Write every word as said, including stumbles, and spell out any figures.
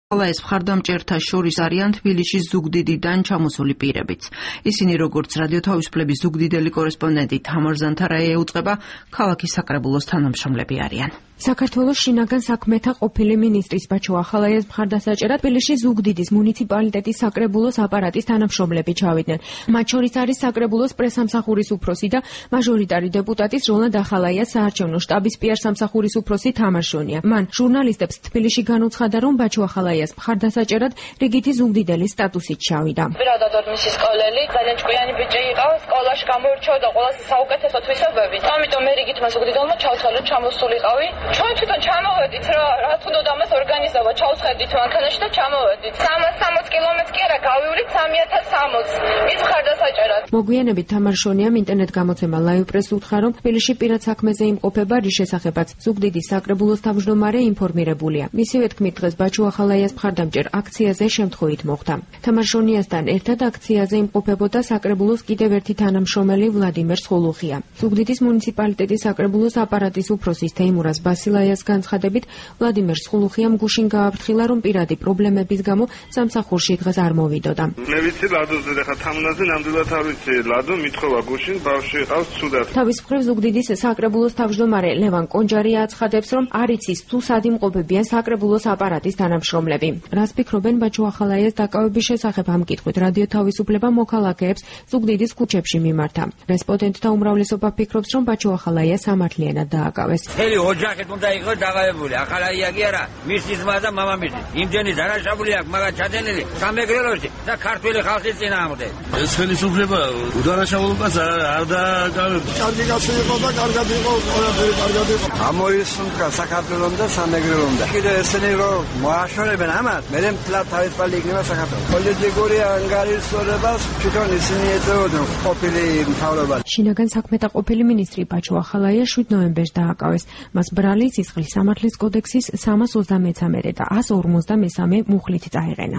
ეს მხარდამჭერთა შორის არიან თბილისის ზუგდიდიდან ჩამოსული პირებიც. ისინი როგორც რადიო თავისუფლების ზუგდიდელი კორესპონდენტი თამარ ზანთარაია ეუწყება, ქალაქის საკრებულოს თანამშრომლები არიან. საქართველოს შინაგან საქმეთა ყოფილი მინისტრის ბაჩო ახალაიას მხარდასაჭერად თბილისის ზუგდიდის მუნიციპალიტეტის საკრებულოს აპარატის თანამშრომლები ჩავიდნენ. მათ შორის არის საკრებულოს პრესსამსახურის უფროსი და მაჟორიტარი დეპუტატის როლანდ ახალაიას საარჩევნო შტაბის პიარ-სამსახურის უფროსი თამარ შონია. მან ჟურნალისტებს თბილისში განუცხადა, რომ ბაჩო ახალაიას მხარდასაჭერად რიგითი ზუგდიდელის სტატუსით ჩავიდა. Პირადად მისი სკოლელი ძალიან ჭკვიანი ბიჭი იყო, სკოლაში გამოირჩეოდა ყველაზე საუკეთესო თვისებებით. ამიტომ მე რიგით მას ზუგდიდელმა ჩავცვალე, ჩამოსულიყავი. ჩვენ თვითონ ჩამოვედით რა, რაც უნდა ამას ორგანიზება, ჩავსხედით მანქანაში და ჩამოვედით. სამას სამოცი კილომეტრი კი არა, გავივლით სამი ათას სამოცი. მის მხარდასაჭერად. მოგვიანებით თამარ შონიამ ინტერნეტ გამოცემა ლაივ პრესს უთხრა, რომ თბილისში პირად საქმეზე იმყოფება, რის შესახებაც ზუგდიდის საკრებულოს თავმჯდომარე ინფორმირებულია. მისივე თქმით, დღეს ბაჩო ახალაიას მხარდამჭერ აქციაზე შემთხვევით მოხვდა. თამარ შონიასთან ერთად აქციაზე იმყოფებოდა საკრებულოს კიდევ ერთი თანამშრომელი ვლადიმერ სხულუხია. ზუგდიდის მუნიციპალიტეტის საკრებულოს აპარატის უფროსის თეიმურაზ ბასილაიას განცხადებით, ვლადიმერ სხულუხიამ გუშინ გააფრთხილა, რომ პირადი პრობლემების გამო სამსახურში დღეს არ მოვიდოდა. მე ვიცი ლადოზე და ხა თამუნაზე ნამდვილად არ ვიცი ლადო მithova გუშინ ბავშვი ყავს ცუდად. თავის მხრივ ზუგდიდის საკრებულოს თავმჯდომარე ლევან კონჯარია აცხადებს, რომ არ იცის თუ სად იმყოფებიან საკრებულოს აპარატის თანამშრომლები. რას ფიქრობენ ბაჩო ახალაიას დაკავების შესახებ ამ კითხვით რადიო თავისუფლება მოქალაქეებს ზუგდიდის ქუჩებში მიმართა. რესპონდენტთა უმრავლესობა ფიქრობს, რომ ბაჩო ახალაია სამართლიანად დააკავეს. მთელი ოჯახით უნდა იყოს დაღავებული. ახალაია კი არა, მისი ძმა და მამამისი. იმდენი დარაშავული აქვს მაგათ ჩადენილი სამეგრელოში და ქართველი ხალხის წინააღმდეგ. ეს ხელისუფლება უდარაშაულობას არ დააკავებს. კარგი კაცი იყო და კარგად იყო, ყველაფერი კარგად იყო. ამოისუნთქა საქართველოს და სამეგრელოს. კიდე ესენი რომ მოაშორებენ ამათ, მე მთლად თავისუფალი იქნება საქართველო. პოლიტიკური ანგარიშვალებას თვითონ ისინი ეწეოდნენ ყოფილი მთავრობა. შინაგან საქმეთა ყოფილი მინისტრი ბაჩო ახალაია შვიდ ნოემბერს დააკავეს. მას ბრალი სისხლის სამართლის კოდექსის სამას ოცდამეცამეტე და ას ორმოცდამესამე მუხლით წაეყენა.